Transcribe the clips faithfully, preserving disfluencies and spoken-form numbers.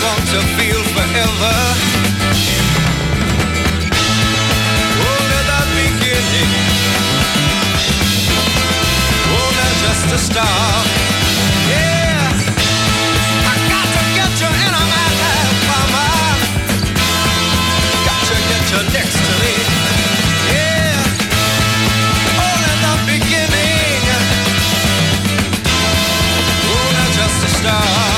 want to feel forever. Only the beginning. Only just a start. Yeah. I got to get you in a my life, mama. Got to get you next to me. Yeah. Only the beginning. Only just a start.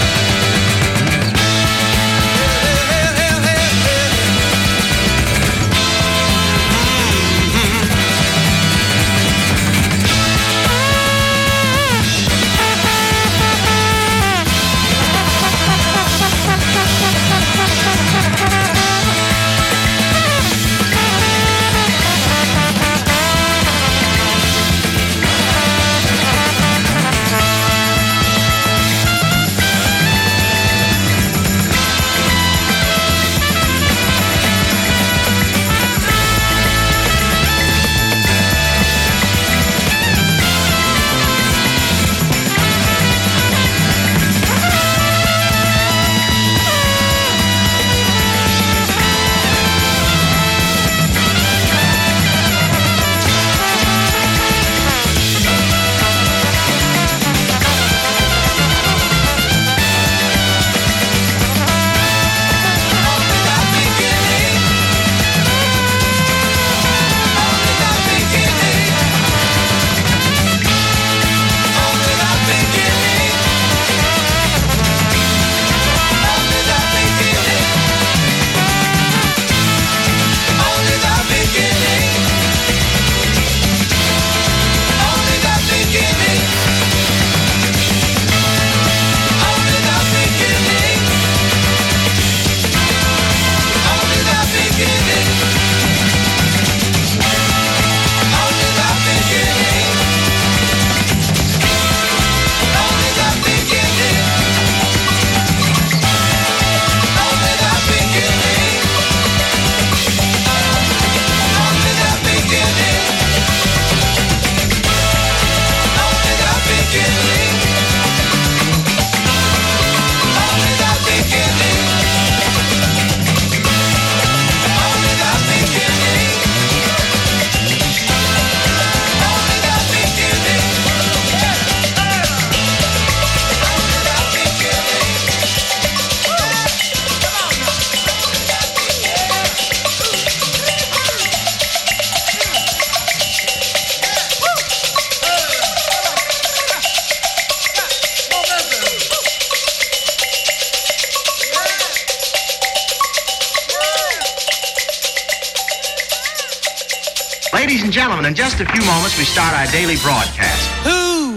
Ladies and gentlemen, in just a few moments, we start our daily broadcast. Who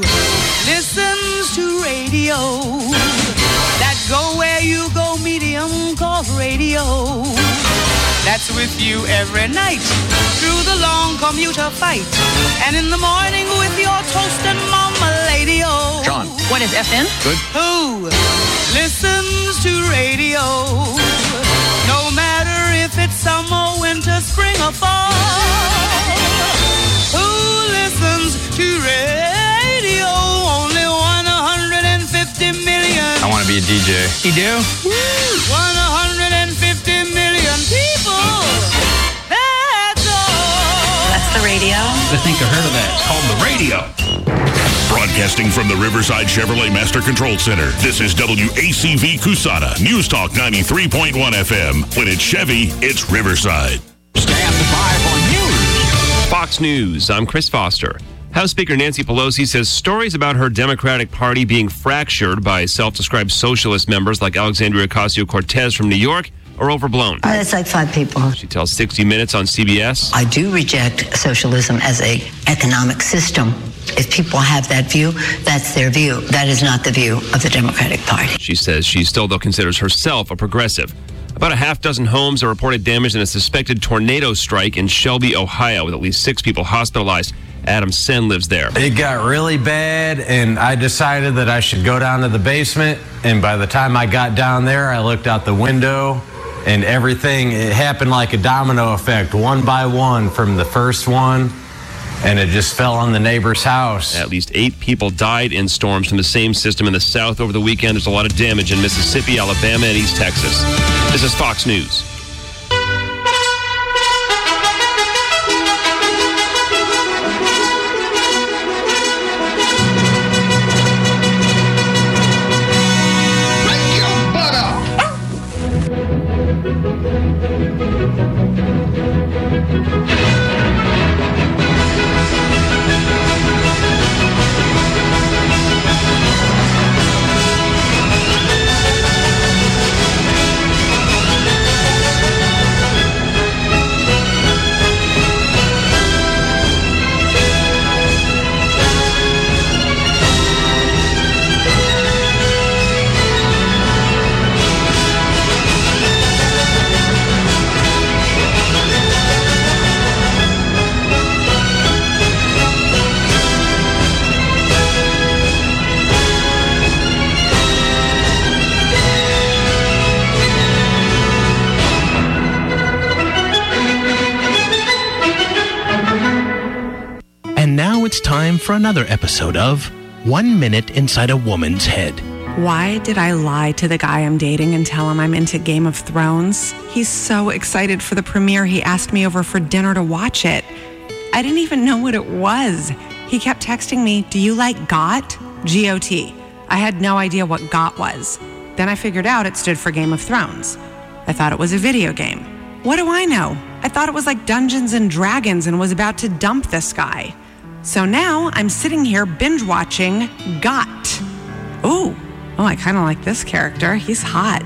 listens to radio? That go where you go medium called radio. That's with you every night through the long commuter fight. And in the morning with your toast and mama lady-o. John. What is F M? Good. Who listens to radio? No matter if it's summer, winter, spring, or fall. Who listens to radio? Only one hundred fifty million. I want to be a D J. You do? one hundred fifty million people. That's all. That's the radio. I think I heard of that. It's called the radio. Broadcasting from the Riverside Chevrolet Master Control Center, this is W A C V Cusana, News Talk ninety-three point one F M. When it's Chevy, it's Riverside. Stand by for news. Fox News, I'm Chris Foster. House Speaker Nancy Pelosi says stories about her Democratic Party being fractured by self-described socialist members like Alexandria Ocasio-Cortez from New York are overblown. Uh, that's like five people. She tells sixty minutes on C B S. I do reject socialism as an economic system. If people have that view, that's their view. That is not the view of the Democratic Party. She says she still, though, considers herself a progressive. About a half dozen homes are reported damaged in a suspected tornado strike in Shelby, Ohio, with at least six people hospitalized. Adam Sen lives there. It got really bad, and I decided that I should go down to the basement. And by the time I got down there, I looked out the window, and everything, it happened like a domino effect, one by one, from the first one and it just fell on the neighbor's house. At least eight people died in storms from the same system in the south over the weekend. There's a lot of damage in Mississippi, Alabama, and East Texas. This is Fox News. It's time for another episode of One Minute Inside a Woman's Head. Why did I lie to the guy I'm dating and tell him I'm into Game of Thrones? He's so excited for the premiere, he asked me over for dinner to watch it. I didn't even know what it was. He kept texting me, "Do you like G O T? G O T. I had no idea what G O T was. Then I figured out it stood for Game of Thrones. I thought it was a video game. What do I know? I thought it was like Dungeons and Dragons and was about to dump this guy. So now I'm sitting here binge watching G O T. Ooh, oh, I kind of like this character. He's hot.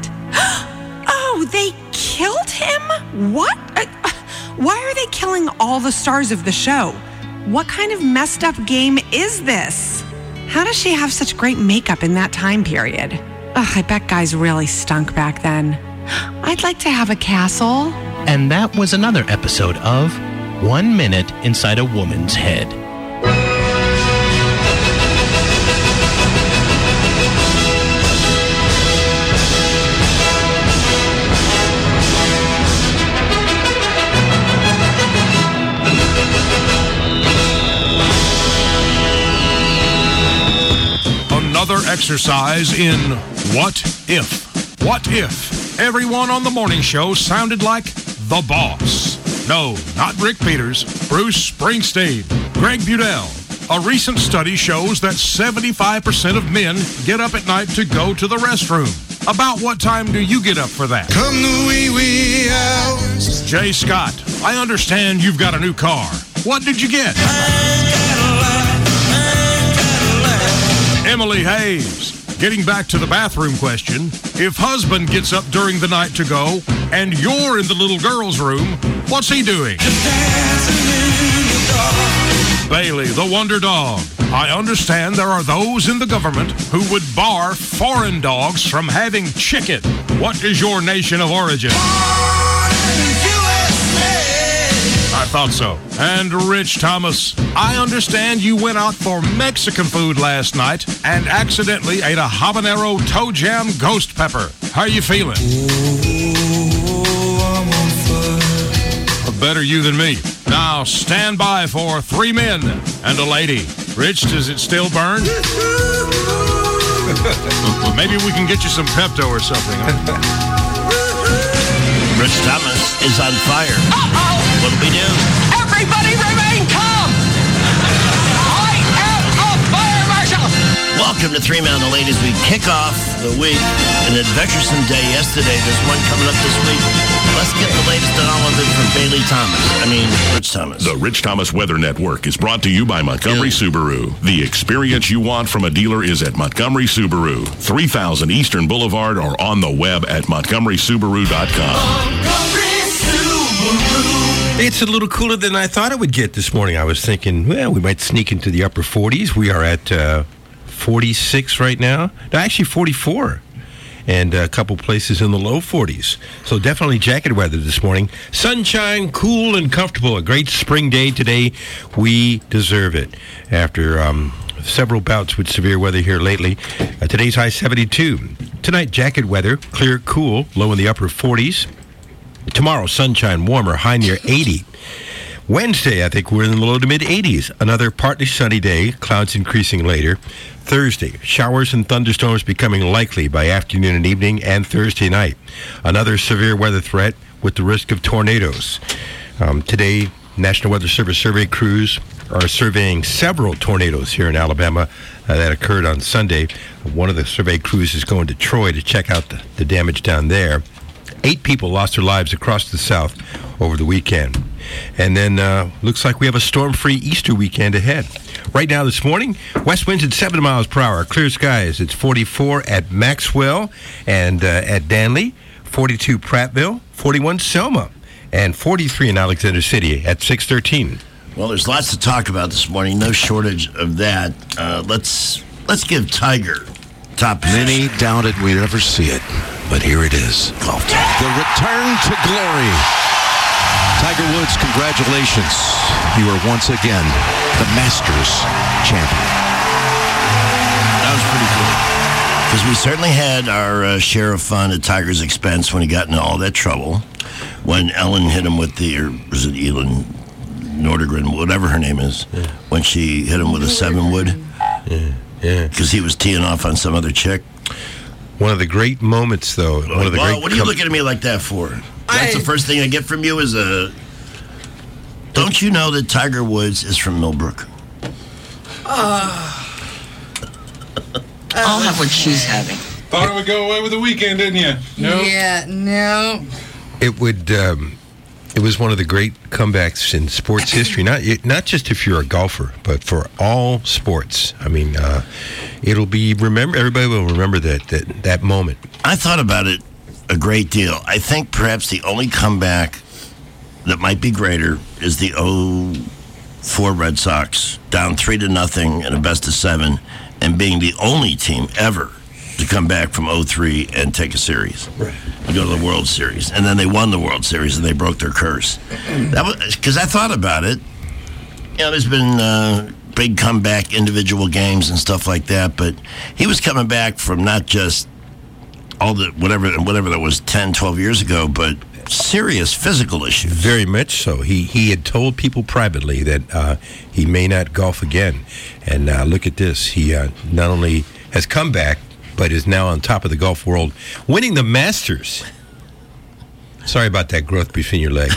Oh, they killed him? What? Uh, why are they killing all the stars of the show? What kind of messed up game is this? How does she have such great makeup in that time period? Ugh, I bet guys really stunk back then. I'd like to have a castle. And that was another episode of One Minute Inside a Woman's Head. Another exercise in what if. What if everyone on the morning show sounded like the boss? No, not Rick Peters, Bruce Springsteen, Greg Budell. A recent study shows that seventy-five percent of men get up at night to go to the restroom. About what time do you get up for that? Come the wee wee hours. Jay Scott, I understand you've got a new car. What did you get? Emily Hayes, getting back to the bathroom question, if husband gets up during the night to go and you're in the little girl's room, what's he doing? Bailey, the wonder dog. I understand there are those in the government who would bar foreign dogs from having chicken. What is your nation of origin? I thought so. And Rich Thomas, I understand you went out for Mexican food last night and accidentally ate a habanero toe jam ghost pepper. How are you feeling? Better you than me. Now stand by for three men and a lady. Rich, does it still burn? Maybe we can get you some Pepto or something. Huh? Rich Thomas is on fire. Uh-oh! What do we do? Everybody remain calm! I am a fire marshal! Welcome to Three Men and a Lady as we kick off the week. An adventuresome day yesterday. There's one coming up this week. Let's get the latest on all of it from Bailey Thomas. I mean, Rich Thomas. The Rich Thomas Weather Network is brought to you by Montgomery yeah. Subaru. The experience you want from a dealer is at Montgomery Subaru. three thousand Eastern Boulevard or on the web at montgomery subaru dot com. Montgomery Subaru. It's a little cooler than I thought it would get this morning. I was thinking, well, we might sneak into the upper forties. We are at uh, forty-six right now. No, actually forty-four. And a couple places in the low forties. So definitely jacket weather this morning. Sunshine, cool and comfortable. A great spring day today. We deserve it. After um, several bouts with severe weather here lately. Uh, today's high seventy-two. Tonight, jacket weather. Clear, cool, low in the upper forties. Tomorrow, sunshine, warmer, high near eighty. Wednesday, I think we're in the low to mid eighties. Another partly sunny day, clouds increasing later. Thursday, showers and thunderstorms becoming likely by afternoon and evening and Thursday night. Another severe weather threat with the risk of tornadoes. Um, today, National Weather Service survey crews are surveying several tornadoes here in Alabama uh, that occurred on Sunday. One of the survey crews is going to Troy to check out the, the damage down there. Eight people lost their lives across the South over the weekend. And then uh, looks like we have a storm-free Easter weekend ahead. Right now this morning, west winds at seven miles per hour. Clear skies. It's forty-four at Maxwell and uh, at Danley, forty-two Prattville, forty-one Selma, and forty-three in Alexander City at six thirteen. Well, there's lots to talk about this morning. No shortage of that. Uh, let's let's give Tiger top position. Many doubted we'd ever see it, but here it is. Golf time. The return to glory. Tiger Woods, congratulations. You are once again the Masters champion. That was pretty cool. Because we certainly had our uh, share of fun at Tiger's expense when he got into all that trouble. When Ellen hit him with the, or was it Elin Nordegren, whatever her name is, yeah. When she hit him with a seven wood. Yeah, yeah. Because he was teeing off on some other chick. One of the great moments, though. One Well, of the well, great what are you com- looking at me like that for? That's I- the first thing I get from you is a... Don't you know that Tiger Woods is from Millbrook? Uh, I'll have what she's having. Thought it would go away with the weekend, didn't you? No. Yeah, no. It would. Um, it was one of the great comebacks in sports history. Not not just if you're a golfer, but for all sports. I mean, uh, it'll be remember. Everybody will remember that that that moment. I thought about it a great deal. I think perhaps the only comeback that might be greater is the oh four Red Sox down three to nothing in a best of seven, and being the only team ever to come back from oh three and take a series, right, and go to the World Series, and then they won the World Series and they broke their curse. That was because I thought about it. You know, there's been uh, big comeback individual games and stuff like that, but he was coming back from not just all the whatever whatever that was ten, twelve years ago, but serious physical issues. Very much so. He he had told people privately that uh, he may not golf again, and uh, look at this. He uh, not only has come back, but is now on top of the golf world, winning the Masters. Sorry about that growth between your legs.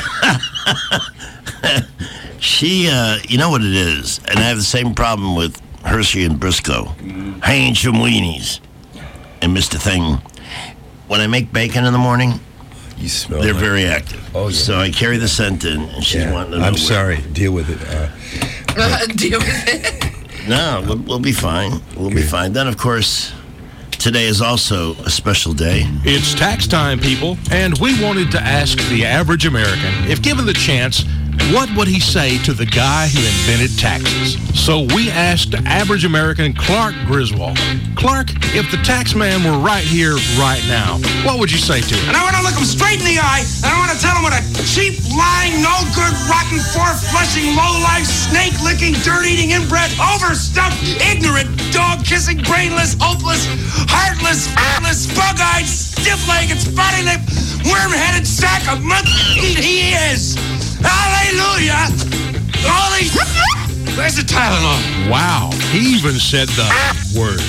She, uh, you know what it is, and I have the same problem with Hershey and Briscoe. Mm. I ain't some weenies. And Mister Thing, when I make bacon in the morning, you smell they're like very active. Oh, yeah. So I carry the scent in, and she's Yeah. wanting to know I'm where- sorry. Deal with it. Uh, Uh, deal with it. No, we'll, we'll be fine. We'll be fine. Then, of course, today is also a special day. It's tax time, people, and we wanted to ask the average American, if given the chance, what would he say to the guy who invented taxes? So we asked average American Clark Griswold. Clark, if the tax man were right here, right now, what would you say to him? And I want to look him straight in the eye, and I want to tell him what a cheap, lying, no good, rotten, four-flushing, low-life, snake-licking, dirt-eating, inbred, overstuffed, ignorant, dog-kissing, brainless, hopeless, heartless, heartless, bug-eyed, stiff-legged, spotty-lipped, worm-headed sack of monkey he is. Hallelujah! Holy... Where's the Tylenol? Wow, he even said the word.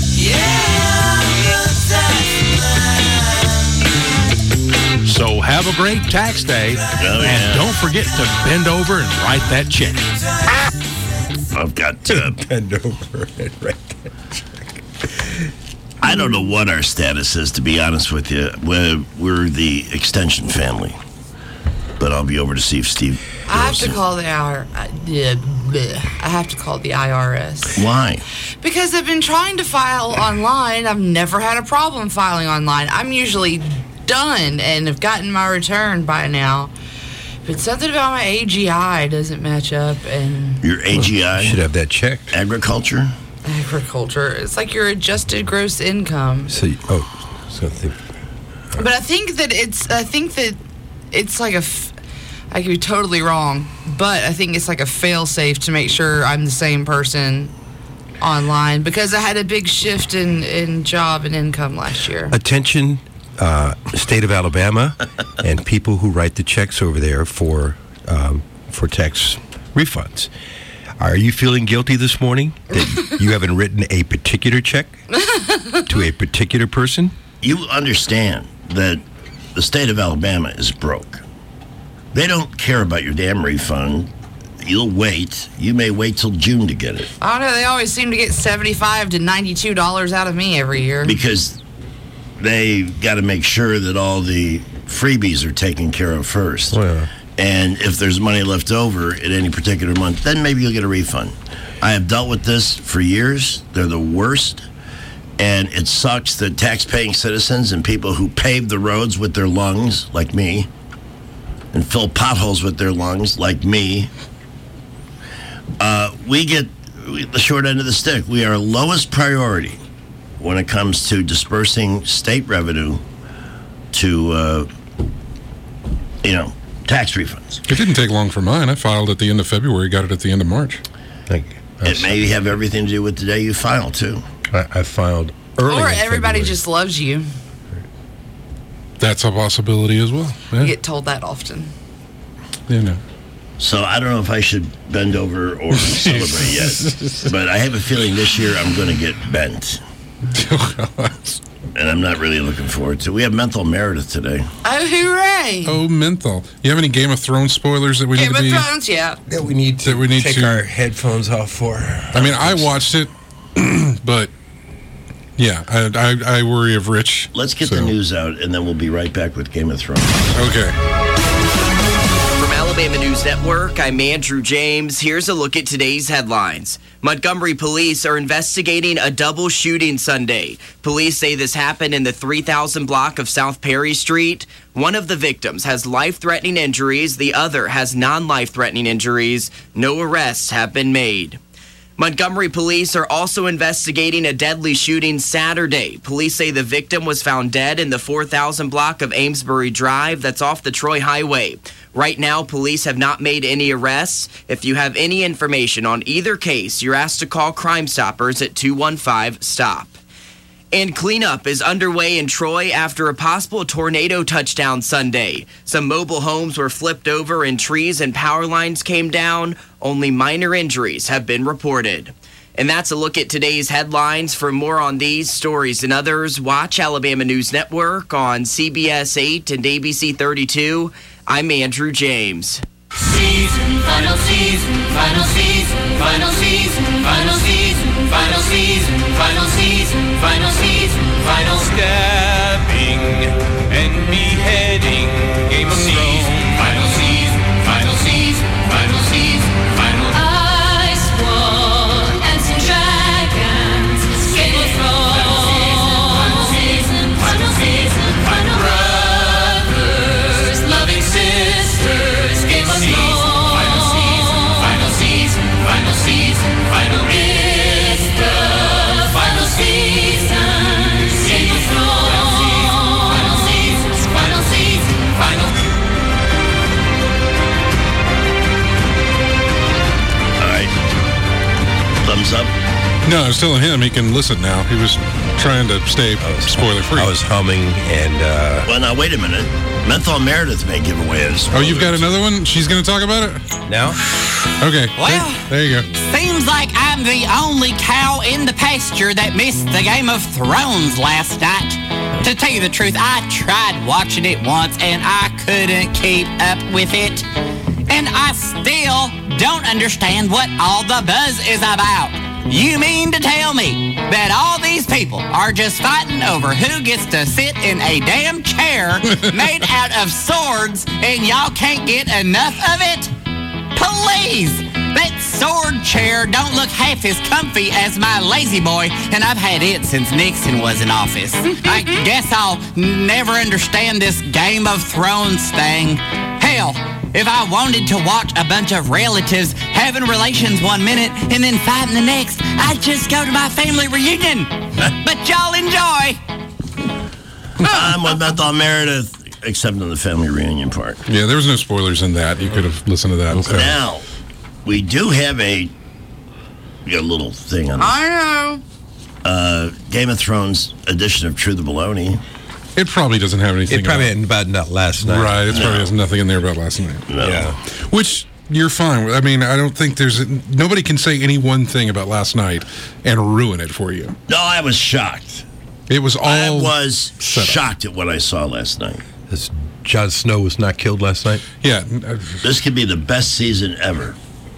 So have a great tax day, Oh, yeah. and don't forget to bend over and write that check. I've got to bend over and write that check. I don't know what our status is, to be honest with you. We're, we're the extension family. But I'll be over to see if Steve... I have to call the I R. Uh, yeah, bleh. I have to call the I R S. Why? Because I've been trying to file online. I've never had a problem filing online. I'm usually done and have gotten my return by now. But something about my A G I doesn't match up. And Your A G I? You should have that checked. Agriculture? agriculture. It's like your adjusted gross income. So, you- oh, so I think, But I think that it's. I think that it's like a. F- I could be totally wrong, but I think it's like a fail-safe to make sure I'm the same person online because I had a big shift in, in job and income last year. attention, uh, state of Alabama, and people who write the checks over there for um, for tax refunds. Are you feeling guilty this morning that you haven't written a particular check to a particular person? You understand that the state of Alabama is broke. They don't care about your damn refund. You'll wait. You may wait till June to get it. I don't know. They always seem to get seventy-five to ninety-two dollars out of me every year. Because they got to make sure that all the freebies are taken care of first. Oh, yeah. And if there's money left over at any particular month, then maybe you'll get a refund. I have dealt with this for years. They're the worst. And it sucks that tax-paying citizens and people who pave the roads with their lungs, like me, and fill potholes with their lungs, like me, uh, we get the short end of the stick. We are lowest priority when it comes to dispersing state revenue to, uh, you know, tax refunds. It didn't take long for mine. I filed at the end of February, got it at the end of March. Thank you. It may have everything to do with the day you file, too. I, I filed early. Or in everybody February. just loves you. That's a possibility as well. Yeah. You get told that often. You know. So I don't know if I should bend over or celebrate yet. But I have a feeling this year I'm going to get bent. And I'm not really looking forward to it. We have Menthol Meredith today. Oh, hooray! Oh, menthol. You have any Game of Thrones spoilers that we Game need of to be... Thrones, yeah. That we need to that we need take to... our headphones off for. I mean, I watched it, but yeah, I, I, I worry of Rich. Let's get so. the news out, and then we'll be right back with Game of Thrones. Okay. From Alabama News Network, I'm Andrew James. Here's a look at today's headlines. Montgomery police are investigating a double shooting Sunday. Police say this happened in the three thousand block of South Perry Street. One of the victims has life-threatening injuries. The other has non-life-threatening injuries. No arrests have been made. Montgomery police are also investigating a deadly shooting Saturday. Police say the victim was found dead in the four thousand block of Amesbury Drive that's off the Troy Highway. Right now, police have not made any arrests. If you have any information on either case, you're asked to call Crime Stoppers at two one five, STOP. And cleanup is underway in Troy after a possible tornado touchdown Sunday. Some mobile homes were flipped over and trees and power lines came down. Only minor injuries have been reported. And that's a look at today's headlines. For more on these stories and others, watch Alabama News Network on C B S eight and A B C thirty-two. I'm Andrew James. Season, final season, final season, final season, final season, final season, final season, final season, final stabbing and beheading. Game of Thrones. Final season, final season, final season, final. Ice Wall and some dragons. Game of Thrones. Final season, final season, final brothers, loving sisters. Game of Thrones. Final season, final season, final season, final. It's the final season. Game of Thrones. Final season, final season, final. All right. Thumbs up. No, I was telling him he can listen now. He was trying to stay spoiler-free. I was humming and... Uh, well, now, wait a minute. Menthol Meredith may give away a spoiler. Oh, you've got another one? She's going to talk about it? now? Okay. Well, there, there you go. Seems like I'm the only cow in the pasture that missed the Game of Thrones last night. To tell you the truth, I tried watching it once and I couldn't keep up with it. And I still don't understand what all the buzz is about. You mean to tell me that all these people are just fighting over who gets to sit in a damn chair made out of swords and y'all can't get enough of it? Please! That sword chair don't look half as comfy as my lazy boy, and I've had it since Nixon was in office. I guess I'll never understand this Game of Thrones thing. Hell, if I wanted to watch a bunch of relatives having relations one minute and then fighting the next, I'd just go to my family reunion. But y'all enjoy. I'm with Menthol Meredith, except on the family reunion part. Yeah, there was no spoilers in that. You could have listened to that. So. Now, we do have a, we got a little thing on this. I know. Uh, Game of Thrones edition of True the Baloney. It probably doesn't have anything. It probably hadn't about not last night. Right, it No. probably has nothing in there about last night. No. Yeah. Which you're fine. I mean, I don't think there's... A, nobody can say any one thing about last night and ruin it for you. No, I was shocked. It was all... I was shocked at what I saw last night. This Jon Snow was not killed last night? Yeah. This could be the best season ever.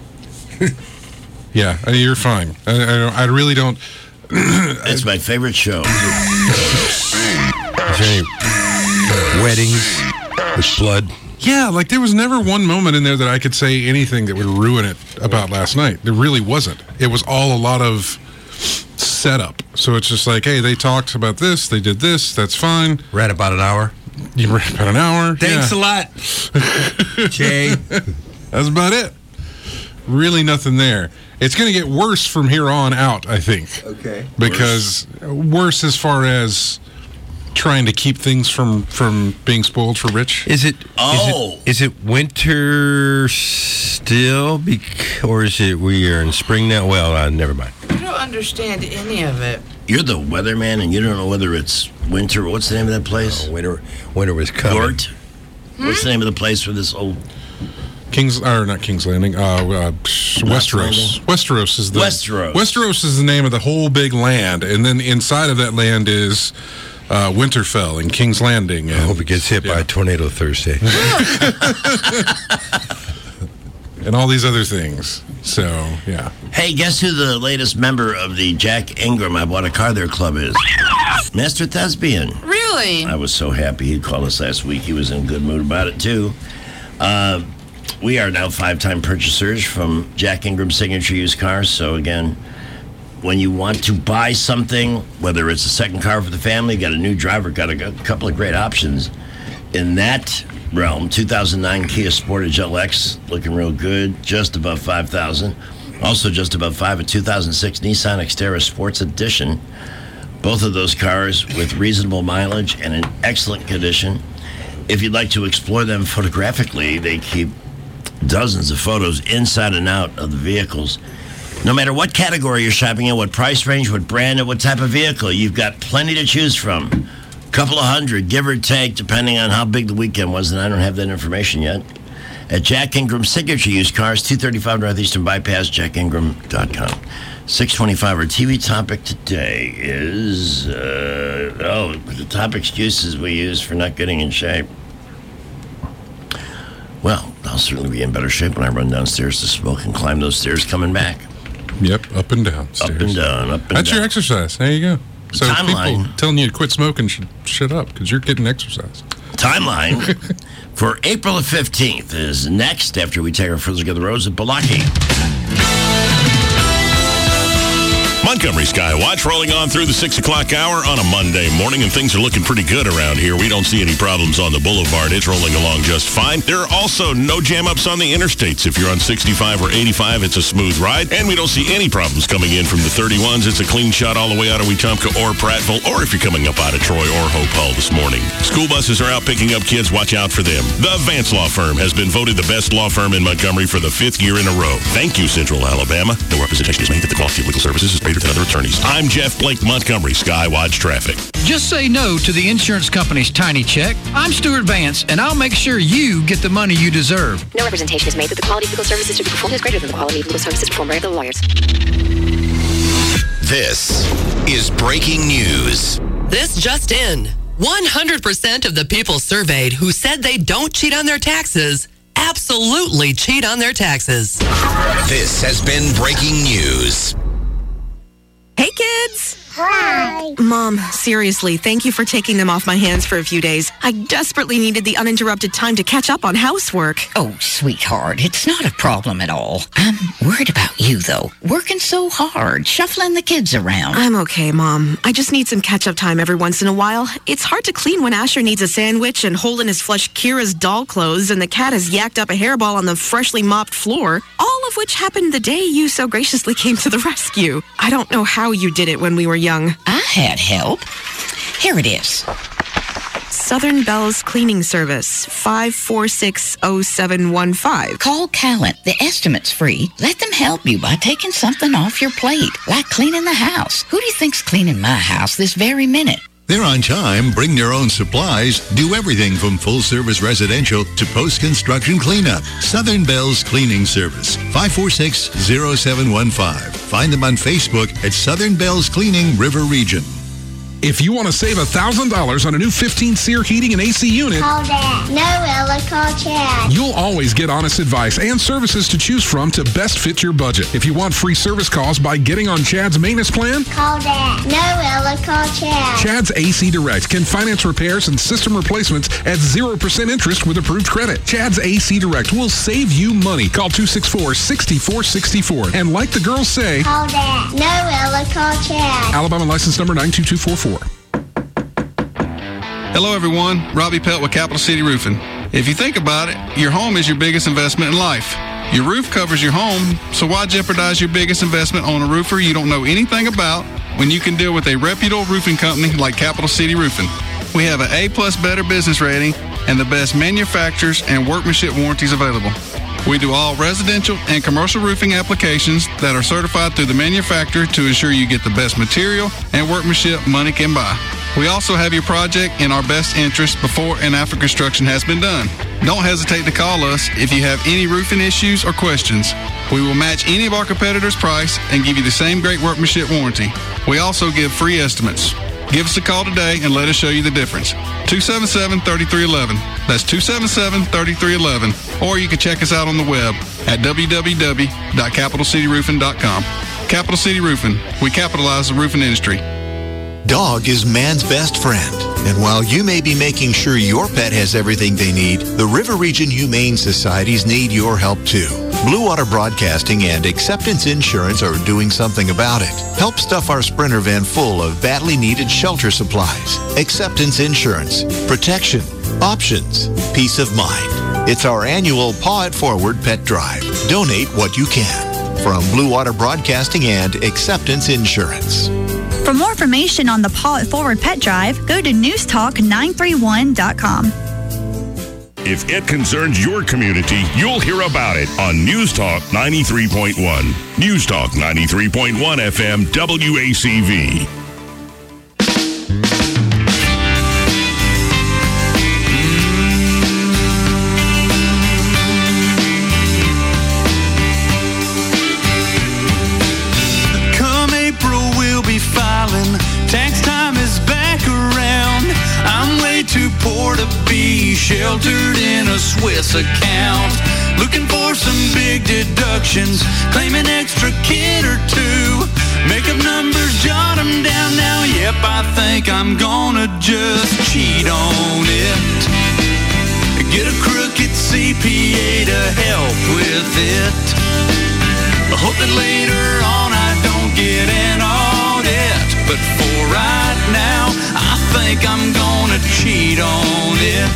Yeah, I mean, you're fine. I, I, don't, I really don't... It's my favorite show. Is there any weddings with blood? Yeah, like there was never one moment in there that I could say anything that would ruin it about last night. There really wasn't. It was all a lot of setup. So it's just like, hey, they talked about this, they did this, that's fine. Ran about an hour. You ran about an hour. Thanks yeah. a lot, Jay. That's about it. Really nothing there. It's going to get worse from here on out, I think. Okay. Because worse, worse as far as trying to keep things from, from being spoiled for Rich. Is it? Oh. Is it, is it winter still? Bec- or is it we are in spring now? Well, uh, never mind. I don't understand any of it. You're the weatherman, and you don't know whether it's winter. What's the name of that place? Oh, winter, winter was coming. Gort? Hmm? What's the name of the place for this old... King's, or not King's Landing, uh, uh, Westeros. Westeros is the... Westeros. Westeros is the name of the whole big land, and then inside of that land is uh, Winterfell and King's Landing. And, I hope it gets hit yeah. by a tornado Thursday. And all these other things. So, yeah. Hey, guess who the latest member of the Jack Ingram I Bought a Car There Club is? Master Thespian. Really? I was so happy he called us last week. He was in a good mood about it, too. Uh, we are now five-time purchasers from Jack Ingram Signature Used Cars. So, again, when you want to buy something, whether it's a second car for the family, got a new driver, got a, a couple of great options in that realm. two thousand nine Kia Sportage L X, looking real good, just above five thousand. Also just above five, a two thousand six Nissan Xterra Sports Edition. Both of those cars with reasonable mileage and in excellent condition. If you'd like to explore them photographically, they keep dozens of photos inside and out of the vehicles. No matter what category you're shopping in, what price range, what brand, and what type of vehicle, you've got plenty to choose from. Couple of hundred, give or take, depending on how big the weekend was, and I don't have that information yet. At Jack Ingram Signature Used Cars, two thirty-five Northeastern Bypass, jack ingram dot com. six twenty-five, our T V topic today is, uh, oh, the top excuses we use for not getting in shape. Well, I'll certainly be in better shape when I run downstairs to smoke and climb those stairs coming back. Yep, up and down stairs. Up and down, up and That's down. your exercise. There you go. So Timeline. people telling you to quit smoking should shut up because you're getting exercise. Timeline for April the fifteenth is next after we take our first look at the roads at Balaki. Montgomery Skywatch rolling on through the six o'clock hour on a Monday morning, and things are looking pretty good around here. We don't see any problems on the boulevard. It's rolling along just fine. There are also no jam-ups on the interstates. If you're on sixty-five or eighty-five, it's a smooth ride, and we don't see any problems coming in from the thirty-ones. It's a clean shot all the way out of Wetumpka or Prattville, or if you're coming up out of Troy or Hopewell this morning. School buses are out picking up kids. Watch out for them. The Vance Law Firm has been voted the best law firm in Montgomery for the fifth year in a row. Thank you, Central Alabama. No representation is made that the quality of legal services is greater than other attorneys. I'm Jeff Blake, Montgomery Skywatch Traffic. Just say no to the insurance company's tiny check. I'm Stuart Vance, and I'll make sure you get the money you deserve. No representation is made that the quality of legal services to be performed is greater than the quality of legal services performed by other lawyers. This is breaking news. This just in. one hundred percent of the people surveyed who said they don't cheat on their taxes absolutely cheat on their taxes. This has been breaking news. Hey, kids. Hi. Mom, seriously, thank you for taking them off my hands for a few days. I desperately needed the uninterrupted time to catch up on housework. Oh, sweetheart, it's not a problem at all. I'm worried about you, though. Working so hard, shuffling the kids around. I'm okay, Mom. I just need some catch-up time every once in a while. It's hard to clean when Asher needs a sandwich and Holden has flushed Kira's doll clothes and the cat has yacked up a hairball on the freshly mopped floor, all of which happened the day you so graciously came to the rescue. I don't know how you did it when we were young. I had help. Here it is. Southern Bell's Cleaning Service, five four six oh seven one five. Call Callant. The estimate's free. Let them help you by taking something off your plate, like cleaning the house. Who do you think's cleaning my house this very minute? They're on time, bring your own supplies, do everything from full-service residential to post-construction cleanup. Southern Bells Cleaning Service, five four six, zero seven one five. Find them on Facebook at Southern Bells Cleaning, River Region. If you want to save one thousand dollars on a new fifteen SEER heating and A C unit, Call Dad. No, Ella, call Chad. you'll always get honest advice and services to choose from to best fit your budget. If you want free service calls by getting on Chad's maintenance plan, Call Dad. No, Ella, call Chad. Chad's A C Direct can finance repairs and system replacements at zero percent interest with approved credit. Chad's A C Direct will save you money. Call two six four, six four six four. And like the girls say, Call Dad. No, Ella, call Chad. Alabama license number nine two two four four. Hello, everyone. Robbie Pelt with Capital City Roofing. If you think about it, your home is your biggest investment in life. Your roof covers your home, so why jeopardize your biggest investment on a roofer you don't know anything about when you can deal with a reputable roofing company like Capital City Roofing? We have an A-plus Better Business rating and the best manufacturers and workmanship warranties available. We do all residential and commercial roofing applications that are certified through the manufacturer to ensure you get the best material and workmanship money can buy. We also have your project in our best interest before and after construction has been done. Don't hesitate to call us if you have any roofing issues or questions. We will match any of our competitors' price and give you the same great workmanship warranty. We also give free estimates. Give us a call today and let us show you the difference. two seven seven, three three one one. That's two seven seven, three three one one. Or you can check us out on the web at w w w dot capital city roofing dot com. Capital City Roofing. We capitalize the roofing industry. Dog is man's best friend. And while you may be making sure your pet has everything they need, the River Region Humane Societies need your help too. Blue Water Broadcasting and Acceptance Insurance are doing something about it. Help stuff our Sprinter van full of badly needed shelter supplies. Acceptance Insurance. Protection. Options. Peace of mind. It's our annual Paw It Forward Pet Drive. Donate what you can. From Blue Water Broadcasting and Acceptance Insurance. For more information on the Paw It Forward Pet Drive, go to news talk nine three one dot com. If it concerns your community, you'll hear about it on News Talk ninety-three point one. News Talk ninety-three point one F M W A C V. Tax time is back around. I'm way too poor to be sheltered in a Swiss account. Looking for some big deductions, claim an extra kid or two. Make up numbers, jot them down now. Yep, I think I'm gonna just cheat on it. Get a crooked C P A to help with it. I hope that later on I don't get an audit. But for right now, I think I'm gonna cheat on it.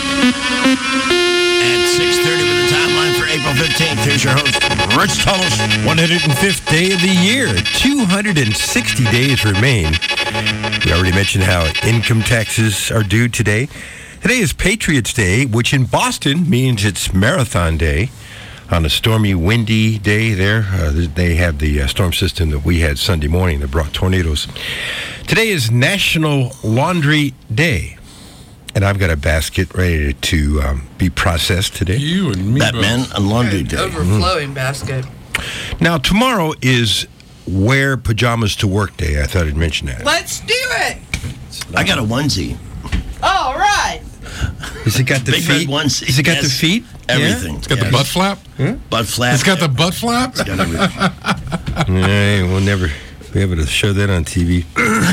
At six thirty with the timeline for April fifteenth, here's your host, Rich Thomas. one hundred fifth day of the year. two hundred sixty days remain. We already mentioned how income taxes are due today. Today is Patriots Day, which in Boston means it's Marathon Day. On a stormy, windy day there, uh, they have the uh, storm system that we had Sunday morning that brought tornadoes. Today is National Laundry Day, and I've got a basket ready to um, be processed today. You and me Batman both. and Laundry Day. Overflowing basket. Now, tomorrow is Wear Pajamas to Work Day. I thought I'd mention that. Let's do it. I got a onesie. All right. Has it got the Big feet? red onesie. Has it got Yes. the feet? Everything. It's got Yes. the butt flap. Hmm? Butt flap. It's got the butt flap. It's got everything. Yeah, we'll never be able to show that on T V.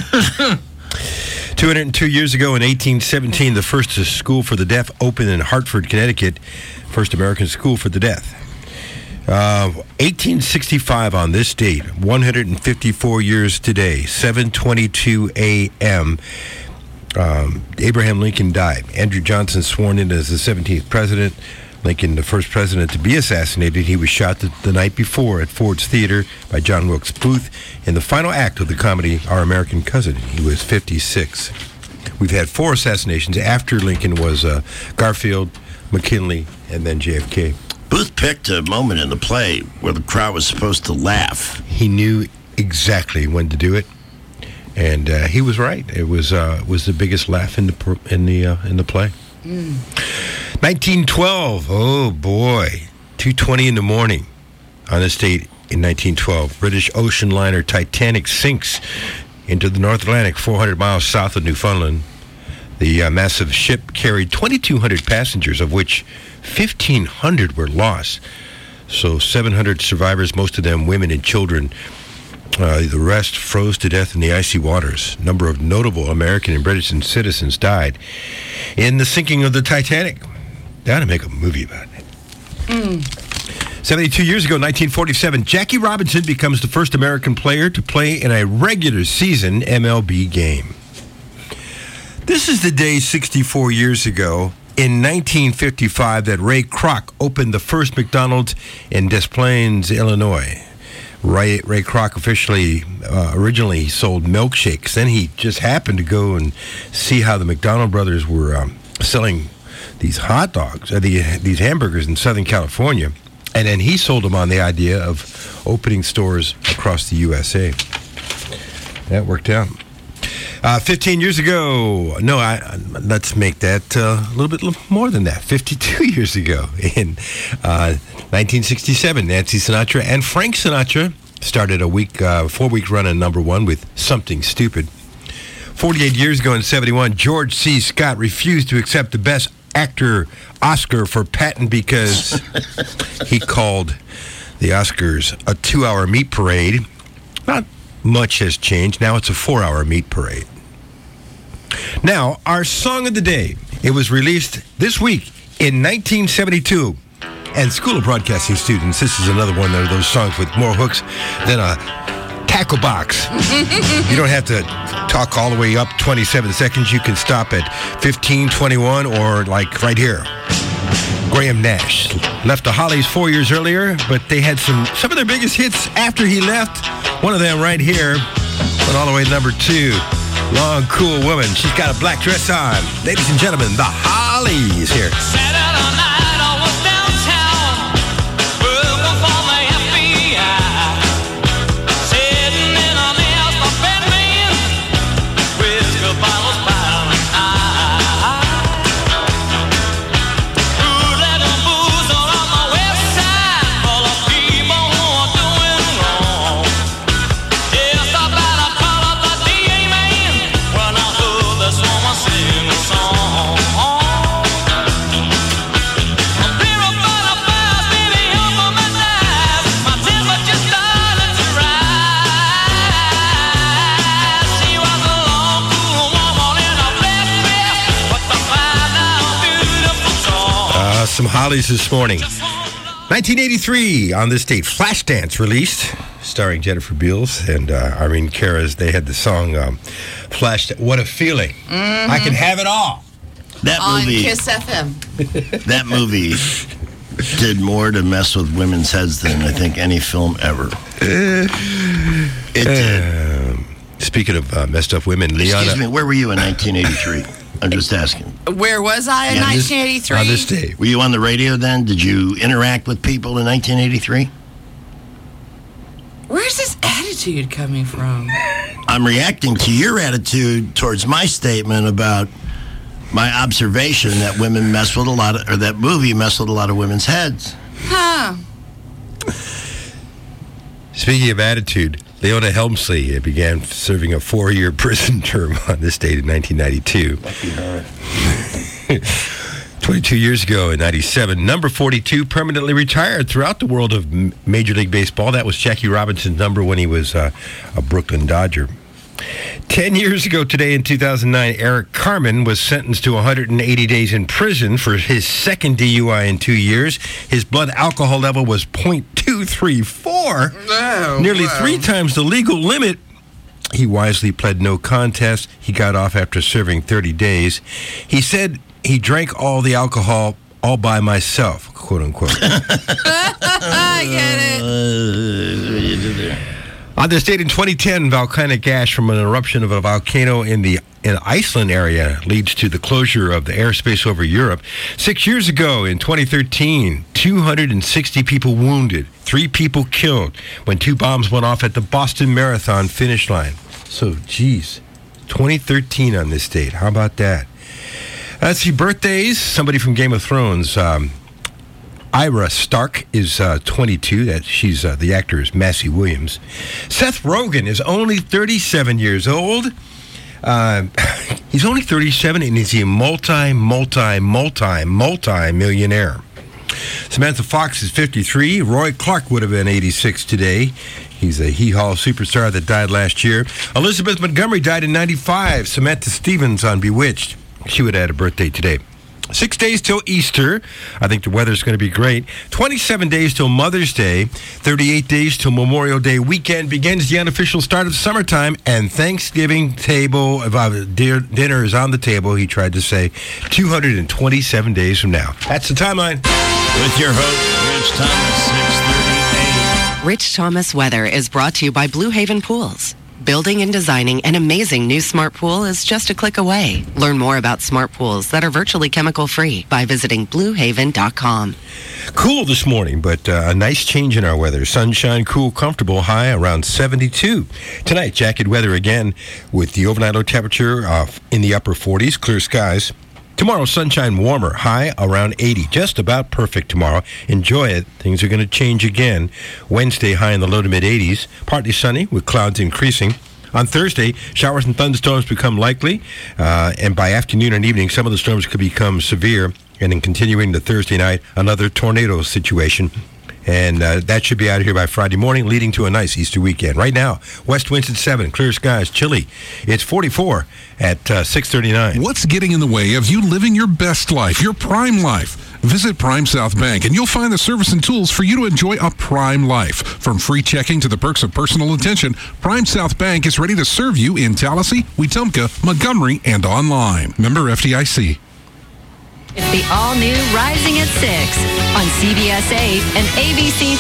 two hundred two years ago in eighteen seventeen, the first school for the deaf opened in Hartford, Connecticut. First American school for the deaf. Uh, eighteen sixty-five on this date, one hundred fifty-four years today, seven twenty-two a.m., um, Abraham Lincoln died. Andrew Johnson sworn in as the seventeenth president. Lincoln, the first president to be assassinated, he was shot the, the night before at Ford's Theater by John Wilkes Booth in the final act of the comedy Our American Cousin. He was fifty-six. We've had four assassinations. After Lincoln was uh, Garfield, McKinley, and then J F K. Booth picked a moment in the play where the crowd was supposed to laugh. He knew exactly when to do it. And uh, he was right. It was uh, was the biggest laugh in the in the uh, in the play. Mm. nineteen twelve. Oh boy, two twenty in the morning on this date in nineteen twelve, British ocean liner Titanic sinks into the North Atlantic, four hundred miles south of Newfoundland. The uh, massive ship carried twenty-two hundred passengers, of which fifteen hundred were lost. So seven hundred survivors, most of them women and children. Uh, the rest froze to death in the icy waters. A number of notable American and British citizens died in the sinking of the Titanic. They ought to make a movie about it. Mm. seventy-two years ago, nineteen forty-seven, Jackie Robinson becomes the first American player to play in a regular season M L B game. This is the day sixty-four years ago, in nineteen fifty-five, that Ray Kroc opened the first McDonald's in Des Plaines, Illinois. Ray, Ray Kroc officially, uh, originally sold milkshakes. Then he just happened to go and see how the McDonald brothers were um, selling these hot dogs, uh, the, these hamburgers in Southern California. And then he sold them on the idea of opening stores across the U S A. That worked out. Uh, fifteen years ago, no, I, let's make that uh, a little bit more than that. fifty-two years ago, in uh, nineteen sixty-seven, Nancy Sinatra and Frank Sinatra started a week, uh, four-week run at number one with Something Stupid. forty-eight years ago in seventy-one, George C. Scott refused to accept the Best Actor Oscar for Patton because he called the Oscars a two-hour meat parade. Not much has changed. Now it's a four-hour meat parade. Now, our song of the day. It was released this week in nineteen seventy-two. And School of Broadcasting students, this is another one of those songs with more hooks than a tackle box. You don't have to talk all the way up twenty-seven seconds. You can stop at fifteen, twenty-one, or like right here. Graham Nash left the Hollies four years earlier, but they had some, some of their biggest hits after he left. One of them right here went all the way to number two. Long, cool woman. She's got a black dress on. Ladies and gentlemen, the Hollies here. Saturday night I was downtown, working for the F B I, sitting in an Astor Bentley, whiskey bottles piling high. Bootlegging booze on the west side, full of people who are doing wrong. Just about a call up the D A man when I heard this woman sing a song. Uh, some Hollies this morning. nineteen eighty-three, on this date, Flashdance released, starring Jennifer Beals and uh, Irene Cara. They had the song um, Flash. What a Feeling. Mhm. I can have it all. That On movie, Kiss F M. that movie did more to mess with women's heads than I think any film ever. It did. Um, speaking of uh, messed up women, Liana. Excuse me, where were you in nineteen eighty-three? I'm just asking. Where was I in Yeah, this- nineteen eighty-three? on this day. Were you on the radio then? Did you interact with people in nineteen eighty-three? Where's this attitude coming from? I'm reacting to your attitude towards my statement about my observation that women mess with a lot of, or that movie messed with a lot of women's heads. Huh. Speaking of attitude, Leona Helmsley began serving a four-year prison term on this date in nineteen ninety-two. Lucky her. twenty-two years ago in ninety-seven, number forty-two permanently retired throughout the world of M- Major League Baseball. That was Jackie Robinson's number when he was uh, a Brooklyn Dodger. Ten years ago today in two thousand nine, Eric Carmen was sentenced to one hundred eighty days in prison for his second D U I in two years. His blood alcohol level was point two three four, Oh, nearly wow. three times the legal limit. He wisely pled no contest. He got off after serving thirty days. He said he drank all the alcohol all by myself, quote unquote. I get it. On this date in twenty ten, volcanic ash from an eruption of a volcano in the in Iceland area leads to the closure of the airspace over Europe. Six years ago, in twenty thirteen, two hundred sixty people wounded, three people killed when two bombs went off at the Boston Marathon finish line. So, geez, twenty thirteen on this date. How about that? Let's see, birthdays. Somebody from Game of Thrones. Um, Ira Stark is uh, twenty-two. That she's uh, the actor is Massey Williams. Seth Rogen is only thirty-seven years old. Uh, he's only thirty-seven, and he's a multi, multi, multi, multi millionaire. Samantha Fox is fifty-three. Roy Clark would have been eighty-six today. He's a hee-haw superstar that died last year. Elizabeth Montgomery died in ninety-five. Samantha Stevens on Bewitched. She would have had a birthday today. Six days till Easter. I think the weather's going to be great. twenty-seven days till Mother's Day. thirty-eight days till Memorial Day weekend begins the unofficial start of summertime. And Thanksgiving table, uh, dinner is on the table, he tried to say, two hundred twenty-seven days from now. That's the timeline. With your host, Rich Thomas, six thirty-eight. Rich Thomas weather is brought to you by Blue Haven Pools. Building and designing an amazing new smart pool is just a click away. Learn more about smart pools that are virtually chemical-free by visiting blue haven dot com. Cool this morning, but uh, a nice change in our weather. Sunshine, cool, comfortable, high around seventy-two. Tonight, jacket weather again with the overnight low temperature uh, in the upper forties, clear skies. Tomorrow, sunshine, warmer, high around eighty. Just about perfect tomorrow. Enjoy it. Things are going to change again. Wednesday, high in the low to mid-eighties. Partly sunny with clouds increasing. On Thursday, showers and thunderstorms become likely. Uh, and by afternoon and evening, some of the storms could become severe. And then continuing to Thursday night, another tornado situation. And uh, that should be out of here by Friday morning, leading to a nice Easter weekend. Right now, west winds at seven, clear skies, chilly. It's forty-four at uh, six thirty-nine. What's getting in the way of you living your best life, your prime life? Visit Prime South Bank, and you'll find the service and tools for you to enjoy a prime life. From free checking to the perks of personal attention, Prime South Bank is ready to serve you in Tallahassee, Wetumpka, Montgomery, and online. Member F D I C. It's the all-new Rising at six on C B S eight and A B C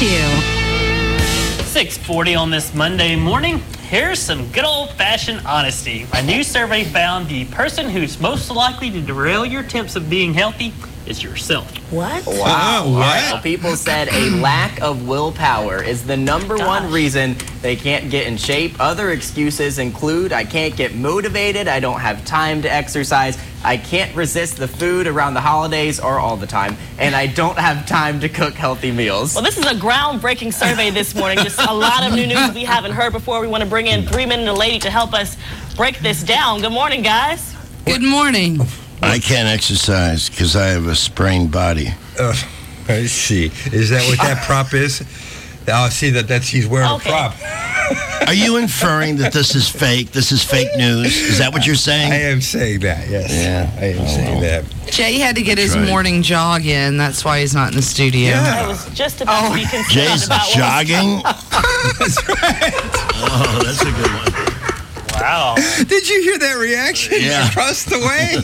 thirty-two. six forty on this Monday morning. Here's some good old-fashioned honesty. A new survey found the person who's most likely to derail your attempts of being healthy is yourself. What? Wow. Wow. What? Well, people said a lack of willpower is the number Gosh. one reason they can't get in shape. Other excuses include I can't get motivated, I don't have time to exercise, I can't resist the food around the holidays or all the time, and I don't have time to cook healthy meals. Well, this is a groundbreaking survey this morning. Just a lot of new news we haven't heard before. We want to bring in Three Minute Lady to help us break this down. Good morning, guys. Good morning. I can't exercise because I have a sprained body. Uh, I see. Is that what that prop is? Oh, see that that's he's wearing Okay. a prop. Are you inferring that this is fake? This is fake news? Is that what you're saying? I am saying that. Yes. Yeah. I am saying that. Jay had to get his That's right. morning jog in. That's why he's not in the studio. I was just about to be concerned Jay's about what jogging? That's right. Oh, that's a good one. Wow. Did you hear that reaction Yeah. across the way?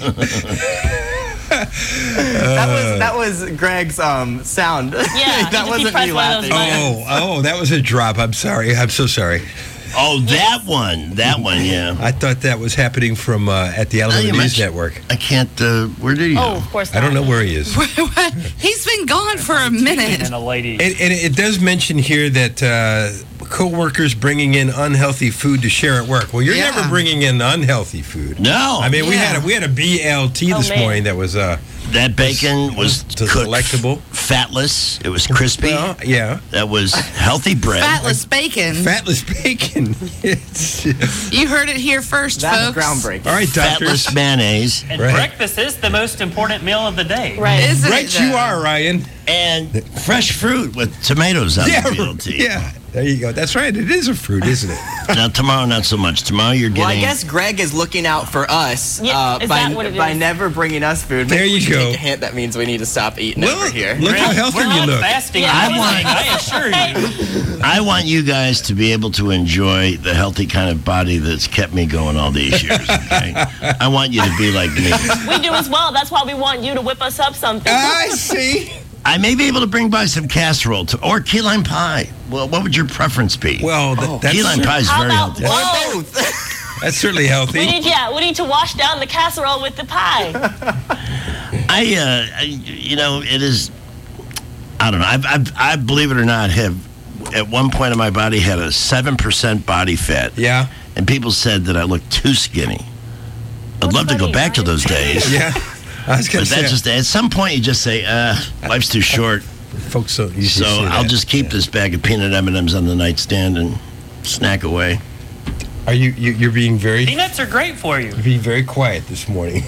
that was that was Greg's um, sound. Yeah, he that just- he wasn't pressed me one of those laughing. Oh, oh, that was a drop. I'm sorry. I'm so sorry. Oh, that one. That one, yeah. I thought that was happening from uh, at the Oh, Alabama you News mentioned- Network. I can't, uh, where did you Oh, go? of course I don't not. know where he is. He's been gone for a minute. And a lady. And, and it does mention here that uh, co-workers bringing in unhealthy food to share at work. Well, you're Yeah. never bringing in unhealthy food. No. I mean, we Yeah. had a, we had a B L T Oh, this man. morning that was uh, That bacon was was cooked delectable. fatless. It was crispy. Well, yeah, That was healthy bread. Fatless bacon. fatless bacon. It's, You heard it here first, That's folks. groundbreaking. all right, doctors. Fatless mayonnaise. And Right. breakfast is the most important meal of the day. Right. Isn't Right, it, you though? are, Ryan. And fresh fruit with tomatoes on Yeah, the B L T. yeah. There you go. That's right. It is a fruit, isn't it? Now, tomorrow, not so much. Tomorrow, you're getting... Well, I guess Greg is looking out for us Yeah, uh, is by, that what it by is? never bringing us food. Maybe There we you should go. Take a hint that means we need to stop eating Well, over here. look how healthy We're you not look. fasting. Yeah, I, I want, want- I assure you. I want you guys to be able to enjoy the healthy kind of body that's kept me going all these years, okay? I want you to be like me. We do as well. That's why we want you to whip us up something. I see. I may be able to bring by some casserole to, or key lime pie. Well, what would your preference be? Well, th- that's, key lime pie is How very about healthy. both? that's certainly We healthy. need, yeah, we need to wash down the casserole with the pie. I, uh, I, you know, it is. I don't know. I've, I've, I believe it or not, have at one point in my body had a seven percent body fat. Yeah. and people said that I looked too skinny. I'd What's love to go funny, back to right? those days. Yeah. I was going But to say. that's just, at some point, you just say, uh, life's too short. Folks so usually So say I'll that. just keep this bag of peanut M and M's on the nightstand and snack away. Are you, you you're being very Peanuts are great for you. you're being very quiet this morning?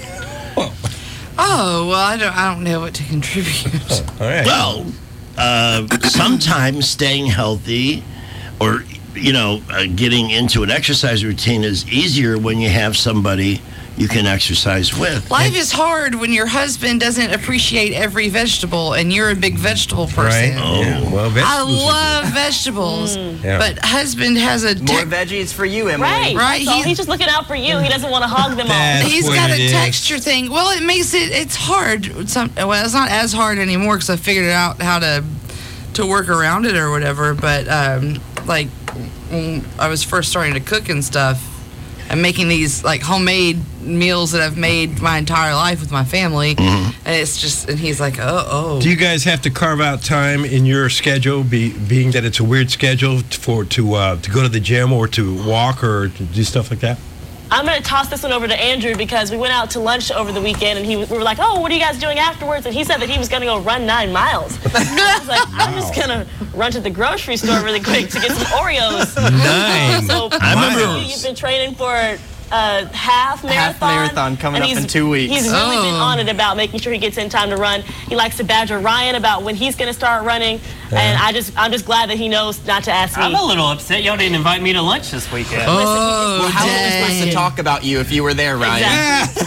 Oh, well, I don't, I don't know what to contribute. All right. Well, uh, sometimes staying healthy or, you know, uh, getting into an exercise routine is easier when you have somebody you can exercise with. Life is hard when your husband doesn't appreciate every vegetable, and you're a big vegetable person. Right. Oh. Well, I vegetables are love vegetables, Yeah. but husband has a More tech- veggies for you, Emily. Right. Right, So he- he's just looking out for you. He doesn't want to hog them all. That's He's what got it a is. texture thing. Well, it makes it it's hard. Some well, it's not as hard anymore because I figured out how to to work around it or whatever. But um, like when I was first starting to cook and stuff, I'm making these like homemade meals that I've made my entire life with my family, and it's just and he's like, oh, oh. Do you guys have to carve out time in your schedule, be, being that it's a weird schedule for to uh, to go to the gym or to walk or to do stuff like that? I'm going to toss this one over to Andrew because we went out to lunch over the weekend and he we were like, oh, what are you guys doing afterwards? And he said that he was going to go run nine miles. I was like, I'm just going to run to the grocery store really quick to get some Oreos. Nine So I remember- you, you've been training for a half marathon. Half marathon coming and up he's- in two weeks. He's really been Oh. on it about making sure he gets in time to run. He likes to badger Ryan about when he's going to start running. And I just, I'm just glad that he knows not to ask me. I'm a little upset y'all didn't invite me to lunch this weekend. Oh, Well, how are we supposed to dang. talk about you if you were there, Ryan? Exactly.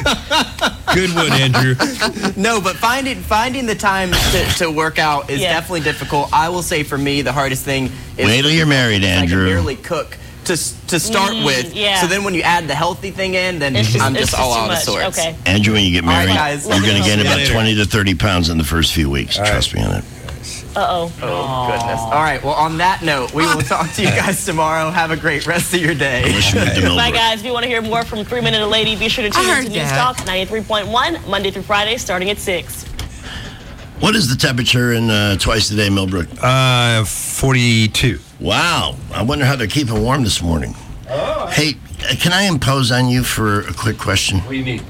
Good one, Andrew. No, but finding finding the time to, to work out is Yeah. definitely difficult. I will say for me, the hardest thing is Wait till you're married, I can Andrew. barely cook to s- to start Mm, with. yeah. So then when you add the healthy thing in, then It's just, I'm it's just all too out of much. sorts. Okay. Andrew, when you get All right, married, guys. you're going to gain about Later. twenty to thirty pounds in the first few weeks. Trust me on it. Uh-oh. Oh, goodness. All right, well, on that note, we will talk to you guys tomorrow. Have a great rest of your day. Unless you moved to Bye, Millbrook. guys. If you want to hear more from Three Minute a Lady, be sure to tune I in to heard News that. Talk ninety-three point one, Monday through Friday, starting at six. What is the temperature in uh, twice a day, Millbrook? Uh, forty-two. Wow. I wonder how they're keeping warm this morning. Hey, uh, can I impose on you for a quick question? What do you need?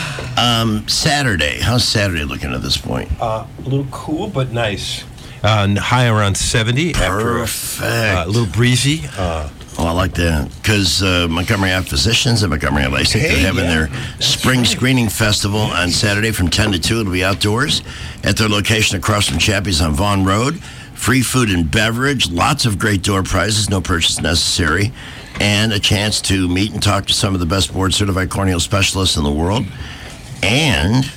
Um, Saturday. How's Saturday looking at this point? Uh, a little cool, but nice. Uh, high around seventy. Perfect. After, uh, a little breezy. Uh, Oh, I like that. Because uh, Montgomery Ave Physicians and Montgomery Ave LASIK, Hey, they're having yeah, their spring screening festival on Saturday from ten to two. It'll be outdoors at their location across from Chappie's on Vaughan Road. Free food and beverage, lots of great door prizes, no purchase necessary, and a chance to meet and talk to some of the best board-certified corneal specialists in the world. And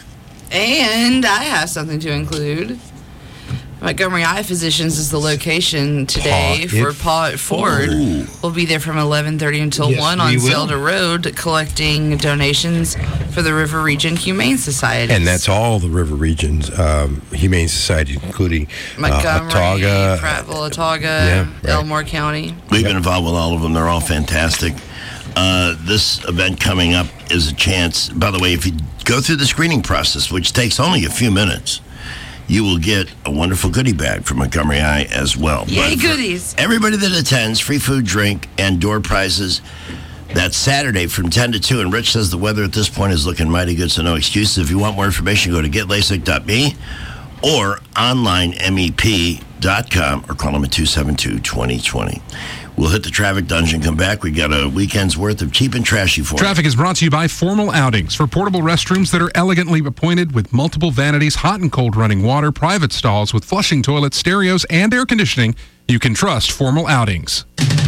And I have something to include. Montgomery Eye Physicians is the location today Paw for It Paw It Forward. Ooh. We'll be there from eleven thirty until Yes, one we on will. Zelda Road collecting donations for the River Region Humane Society. and that's all the River Region's um, Humane Society, including uh, Montgomery, Autauga. Prattville, Autauga, Yeah, right. Elmore County. we've been involved with all of them. They're all fantastic. Uh, this event coming up is a chance. By the way, if you go through the screening process, which takes only a few minutes, you will get a wonderful goodie bag from Montgomery Eye as well. Yay, But for goodies. everybody that attends, free food, drink, and door prizes. That's Saturday from ten to two. And Rich says the weather at this point is looking mighty good, so no excuses. If you want more information, go to get lasik dot me or online M E P dot com or call them at two seven two, two oh two oh. We'll hit the traffic dungeon, come back. We got a weekend's worth of cheap and trashy for you. Traffic is brought to you by Formal Outings for portable restrooms that are elegantly appointed with multiple vanities, hot and cold running water, private stalls with flushing toilets, stereos, and air conditioning. You can trust Formal Outings.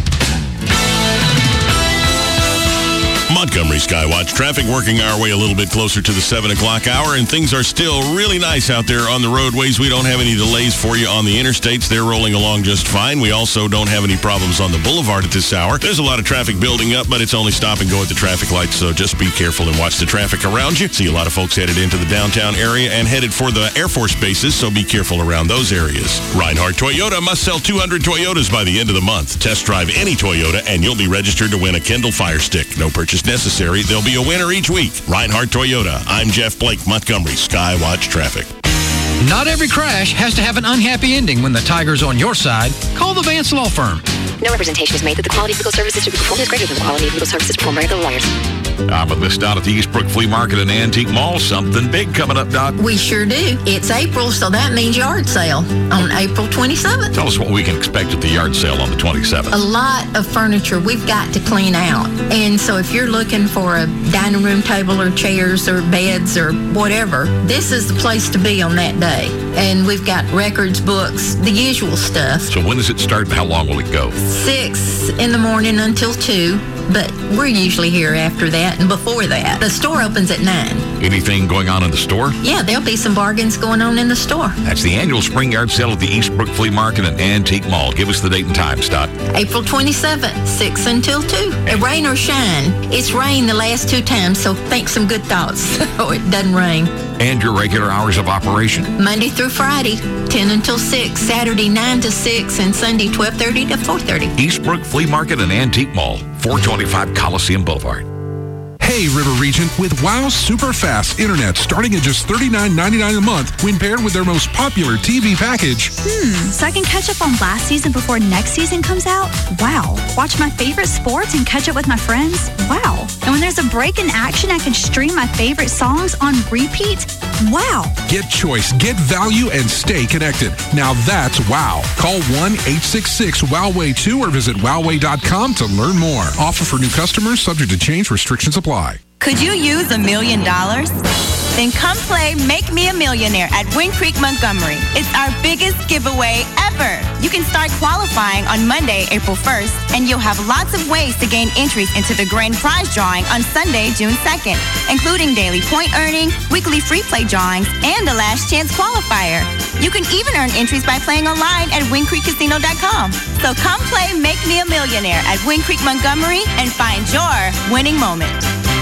Montgomery Skywatch traffic working our way a little bit closer to the seven o'clock hour, and things are still really nice out there on the roadways. We don't have any delays for you on the interstates. They're rolling along just fine. We also don't have any problems on the boulevard at this hour. There's a lot of traffic building up, but it's only stop and go at the traffic lights, so just be careful and watch the traffic around you. See a lot of folks headed into the downtown area and headed for the Air Force bases, so be careful around those areas. Reinhardt Toyota must sell two hundred Toyotas by the end of the month. Test drive any Toyota, and you'll be registered to win a Kindle Fire Stick. No purchase necessary. There'll be a winner each week. Reinhardt Toyota. I'm Jeff Blake, Montgomery Skywatch Traffic. Not every crash has to have an unhappy ending when the tiger's on your side. Call the Vance Law Firm. No representation is made that the quality of legal services to be performed is greater than the quality of legal services performed by regular lawyers. Ah, but missed out at the Eastbrook Flea Market and Antique Mall. Something big coming up, Doc. We sure do. It's April, so that means yard sale on April twenty-seventh. Tell us what we can expect at the yard sale on the twenty-seventh. A lot of furniture we've got to clean out. And so if you're looking for a dining room table or chairs or beds or whatever, this is the place to be on that day. And we've got records, books, the usual stuff. So when does it start and how long will it go? Six in the morning until two, but we're usually here after that and before that. The store opens at nine. Anything going on in the store? Yeah, there'll be some bargains going on in the store. That's the annual spring yard sale at the Eastbrook Flea Market and Antique Mall. Give us the date and time, Stott. April twenty-seventh, six until two. Rain or shine. It's rained the last two times, so think some good thoughts so it doesn't rain. And your regular hours of operation? Monday through Friday, ten until six. Saturday, nine to six. And Sunday, twelve thirty to four thirty. Eastbrook Flea Market and Antique Mall, four twenty-five Coliseum Boulevard. Hey, River Region, with Wow Super Fast Internet starting at just thirty-nine ninety-nine a month when paired with their most popular T V package. Hmm, so I can catch up on last season before next season comes out? Wow. Watch my favorite sports and catch up with my friends? Wow. And when there's a break in action, I can stream my favorite songs on repeat? Wow. Get choice, get value, and stay connected. Now that's wow. Call one eight six six wow way two or visit wow way dot com to learn more. Offer for new customers, subject to change, restrictions apply. Could you use a million dollars? Then come play Make Me a Millionaire at Wind Creek Montgomery. It's our biggest giveaway ever. You can start qualifying on Monday, April first, and you'll have lots of ways to gain entries into the grand prize drawing on Sunday, June second, including daily point earning, weekly free play drawings, and the last chance qualifier. You can even earn entries by playing online at wind creek casino dot com. So come play Make Me a Millionaire at Wind Creek Montgomery and find your winning moment.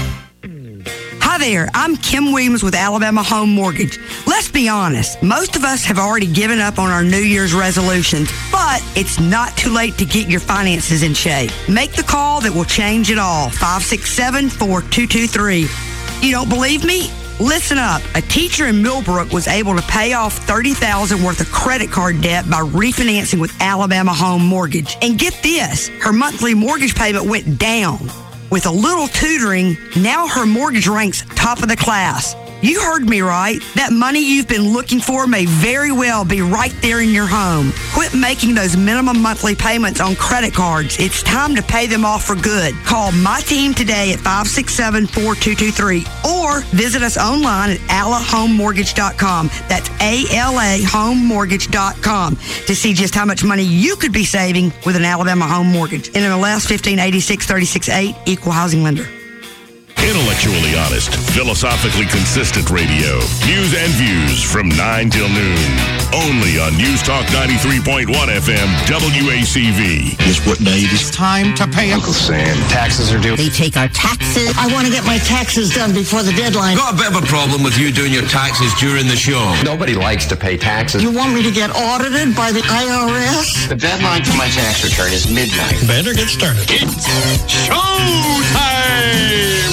Hi there, I'm Kim Williams with Alabama Home Mortgage. Let's be honest, most of us have already given up on our New Year's resolutions, but it's not too late to get your finances in shape. Make the call that will change it all, five six seven, four two two three. You don't believe me? Listen up. A teacher in Millbrook was able to pay off thirty thousand dollars worth of credit card debt by refinancing with Alabama Home Mortgage. And get this, her monthly mortgage payment went down. With a little tutoring, now her mortgage ranks top of the class. You heard me right. That money you've been looking for may very well be right there in your home. Quit making those minimum monthly payments on credit cards. It's time to pay them off for good. Call my team today at five six seven, four two two three or visit us online at ala home mortgage dot com. That's A L A home mortgage dot com to see just how much money you could be saving with an Alabama Home Mortgage. N M L S fifteen eighty-six thirty-six eight, Equal Housing Lender. Intellectually honest, philosophically consistent radio. News and views from nine till noon. Only on News Talk ninety-three point one F M, W A C V. Guess what day it is? Time to pay. Uncle Sam, taxes are due. They take our taxes. I want to get my taxes done before the deadline. Got a bit of a problem with you doing your taxes during the show. Nobody likes to pay taxes. You want me to get audited by the I R S? The deadline for my tax return is midnight. Better get started. It's showtime!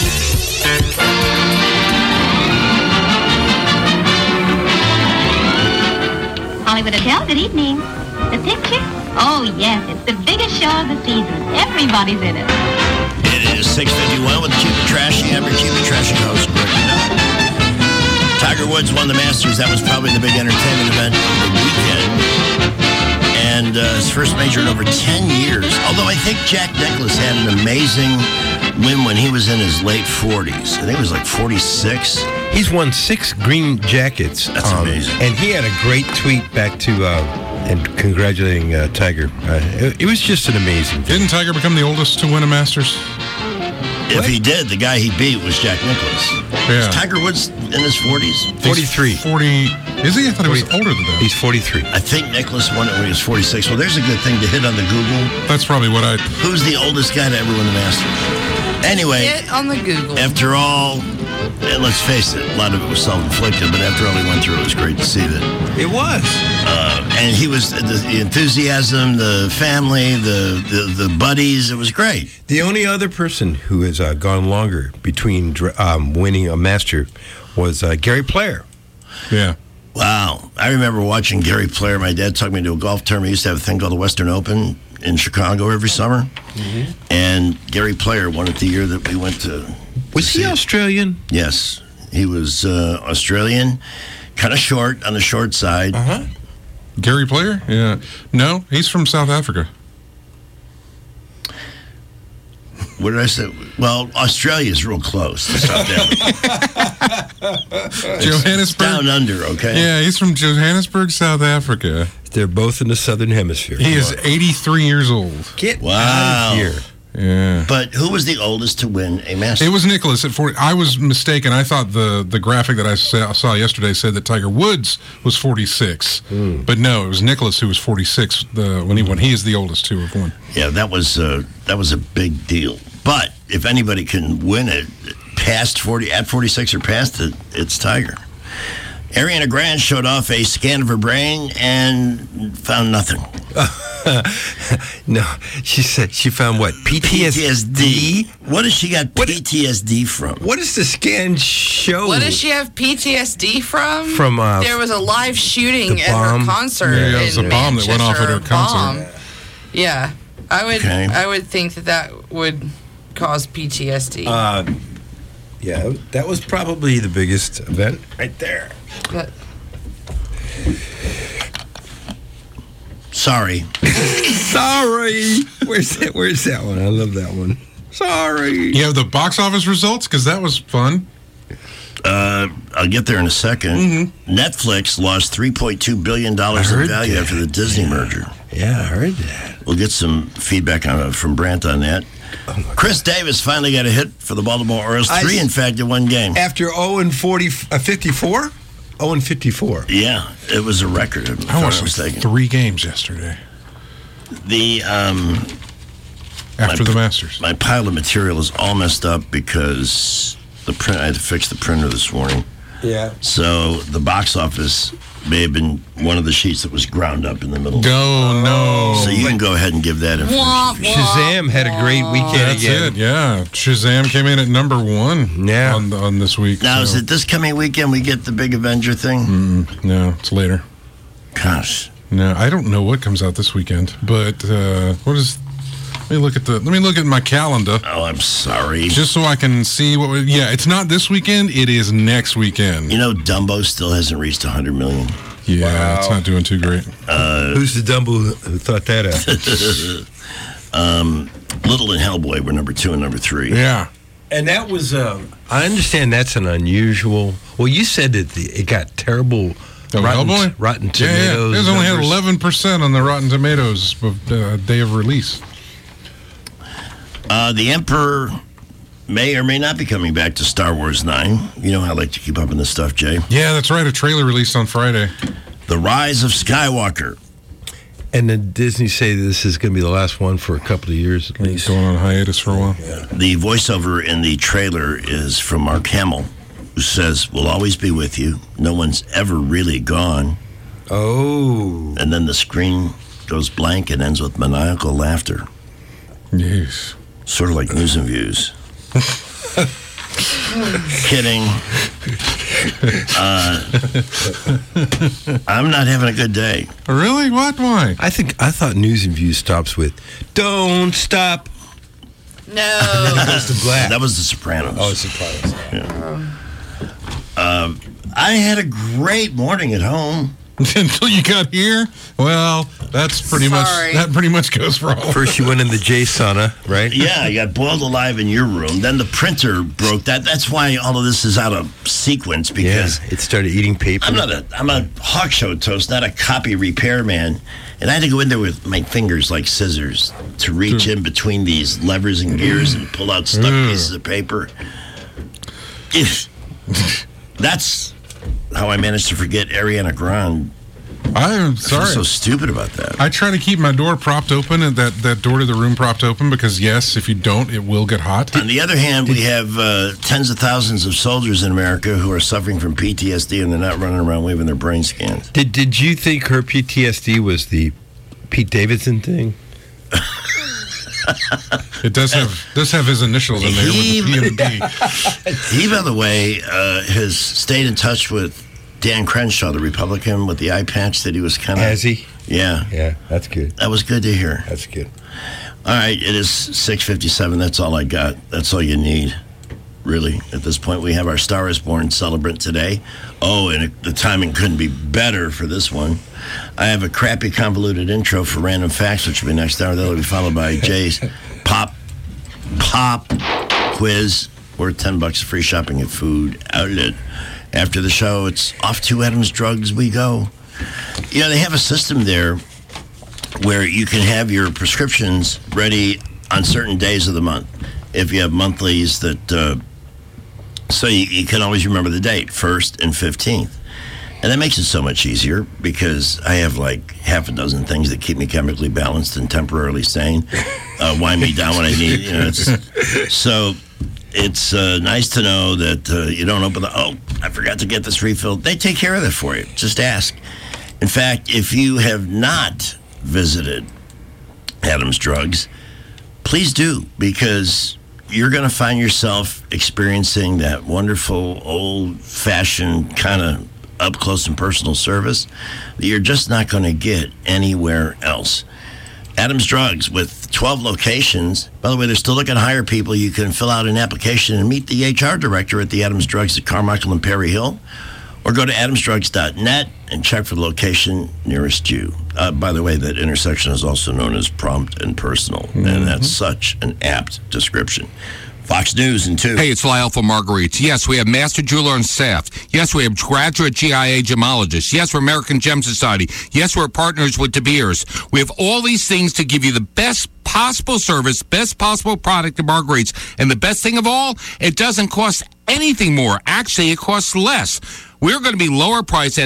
Hollywood Hotel, good evening. The picture? Oh, yes, it's the biggest show of the season. Everybody's in it. It is six fifty-one with the Cupid Trashy. I'm your Cupid Trashy host, Brooke. Tiger Woods won the Masters. That was probably the big entertainment event of the weekend. And uh, his first major in over ten years. Although I think Jack Nicklaus had an amazing win when he was in his late forties. I think it was like forty-six. He's won six green jackets. That's um, amazing. And he had a great tweet back to uh, and congratulating uh, Tiger. Uh, it, it was just an amazing thing. Didn't Tiger become the oldest to win a Masters? If what? he did, the guy he beat was Jack Nicklaus. Yeah. Is Tiger Woods in his forties? forty-three. forty. Is he? I thought he was older than that. He's forty-three. I think Nicklaus won it when he was forty-six. Well, there's a good thing to hit on the Google. That's probably what I... Who's the oldest guy to ever win the Masters? Anyway, Get on the Google. After all, and let's face it, a lot of it was self-inflicted, but after all he went through, it was great to see that. It was. Uh, and he was, the, the enthusiasm, the family, the, the the buddies, it was great. The only other person who has uh, gone longer between um, winning a Master was uh, Gary Player. Yeah. Wow. I remember watching Gary Player. My dad took me to a golf tournament. He used to have a thing called the Western Open. in Chicago every summer. Mm-hmm. And Gary Player won it the year that we went to. Was he Australian? Yes. He was uh, Australian, kind of short, on the short side. Uh-huh. Gary Player? Yeah. No, he's from South Africa. What did I say? Well, Australia's real close to South Africa. Johannesburg. Down under, okay? Yeah, he's from Johannesburg, South Africa. They're both in the Southern Hemisphere. He is eighty-three years old. Get wow. out of here. Yeah. But who was the oldest to win a Masters? It was Nicholas at forty. I was mistaken. I thought the, the graphic that I saw, saw yesterday said that Tiger Woods was forty-six. Mm. But no, it was Nicholas who was forty-six the, when he won. He is the oldest to have won. Yeah, that was, uh, that was a big deal. But if anybody can win it past forty, at forty-six or past it, it's Tiger. Ariana Grande showed off a scan of her brain and found nothing. No, she said she found what? P T S D? P T S D. What does she got P T S D from? What does the scan show? What does she have P T S D from? From uh, there was a live shooting at bomb. her concert. Yeah, yeah, it was in a bomb that went off at her Manchester, a concert. bomb. Yeah, I would. Okay. I would think that that would cause P T S D. Uh, yeah, that was probably the biggest event right there. But, Sorry. Sorry. Where's that? Where's that one? I love that one. Sorry. You have the box office results? Because that was fun. Uh, I'll get there in a second. Mm-hmm. Netflix lost three point two billion dollars in value that. after the Disney yeah. merger. Yeah, I heard that. We'll get some feedback on, from Brant on that. Oh Chris Davis finally got a hit for the Baltimore Orioles. Three, I, in fact, in one game. After oh and forty, uh, fifty-four? oh and fifty-four. Yeah, it was a record. If I watched like three games yesterday. The um, after my, the Masters, my pile of material is all messed up because the print. I had to fix the printer this morning. Yeah. So the box office may have been one of the sheets that was ground up in the middle. No, no. So you can go ahead and give that information. Wah, wah, Shazam had a great weekend That's again. it, yeah. Shazam came in at number one yeah. on, on this week. Now, so. is it this coming weekend we get the big Avenger thing? Mm, no, it's later. Gosh. No, I don't know what comes out this weekend, but uh, what is... Let me look at the. Let me look at my calendar. Oh, I'm sorry. Just so I can see what. We, yeah, it's not this weekend. It is next weekend. You know, Dumbo still hasn't reached one hundred million. Yeah, wow. It's not doing too great. Uh, Who's the Dumbo who thought that out? um, Little and Hellboy were number two and number three. Yeah, and that was. Um, I understand that's an unusual. Well, you said that the, it got terrible. Oh, rotten, Hellboy? Rotten Tomatoes. Yeah, yeah. It was only had numbers. eleven percent on the Rotten Tomatoes uh, day of release. Uh, the Emperor may or may not be coming back to Star Wars nine. You know how I like to keep up on this stuff, Jay. Yeah, that's right. A trailer released on Friday. The Rise of Skywalker. And then Disney say this is going to be the last one for a couple of years at least. Going on hiatus for a while. Yeah. The voiceover in the trailer is from Mark Hamill, who says, "We'll always be with you. No one's ever really gone." Oh. And then the screen goes blank and ends with maniacal laughter. Yes. Sort of like News and Views. Kidding. Uh, I'm not having a good day. Really? What? Why? I think I thought News and Views stops with "Don't stop." No. That was the black. That was The Sopranos. Oh, Sopranos. Yeah. Uh, I had a great morning at home. Until you got here? Well, that's pretty Sorry. much that pretty much goes for all. First, you went in the J sauna, right? Yeah, I got boiled alive in your room. Then the printer broke. That that's why all of this is out of sequence because yeah, it started eating paper. I'm not a I'm a Hawk Show toast, not a copy repair man. And I had to go in there with my fingers like scissors to reach in between these levers and gears and pull out stuck Mm. pieces of paper. If that's how I managed to forget Ariana Grande. I'm I sorry. feel so stupid about that. I try to keep my door propped open and that, that door to the room propped open because, yes, if you don't, it will get hot. On the other hand, we have uh, tens of thousands of soldiers in America who are suffering from P T S D and they're not running around waving their brain scans. Did Did you think her P T S D was the Pete Davidson thing? It does have does have his initials in there He- with the P and D. He, by the way, uh, has stayed in touch with Dan Crenshaw, the Republican with the eye patch that he was kind of... Has he? Yeah. Yeah, that's good. That was good to hear. That's good. All right, it is six fifty-seven. That's all I got. That's all you need, really. At this point, we have our Star is Born celebrant today. Oh, and it, the timing couldn't be better for this one. I have a crappy, convoluted intro for Random Facts, which will be next hour. That'll be followed by Jay's Pop Pop Quiz, worth ten bucks free shopping at Food Outlet. After the show, it's off to Adams Drugs we go. You know, they have a system there where you can have your prescriptions ready on certain days of the month. If you have monthlies that, uh, so you, you can always remember the date, first and fifteenth. And that makes it so much easier because I have like half a dozen things that keep me chemically balanced and temporarily sane, uh, wind me down when I need, you know, it's, so it's uh, nice to know that uh, you don't open the, oh, I forgot to get this refilled. They take care of that for you. Just ask. In fact, if you have not visited Adams Drugs, please do, because you're going to find yourself experiencing that wonderful, old-fashioned kind of up-close and personal service that you're just not going to get anywhere else. Adams Drugs, with twelve locations. By the way, they're still looking to hire people. You can fill out an application and meet the H R director at the Adams Drugs at Carmichael and Perry Hill, or go to adams drugs dot net and check for the location nearest you. Uh, by the way, that intersection is also known as Prompt and Personal, mm-hmm. and that's such an apt description. Fox News and two. Hey, it's Lyle from Marguerite's. Yes, we have Master Jeweler on staff. Yes, we have graduate G I A gemologists. Yes, we're American Gem Society. Yes, we're partners with De Beers. We have all these things to give you the best possible service, best possible product at Marguerite's. And the best thing of all, it doesn't cost anything more. Actually, it costs less. We're going to be lower priced at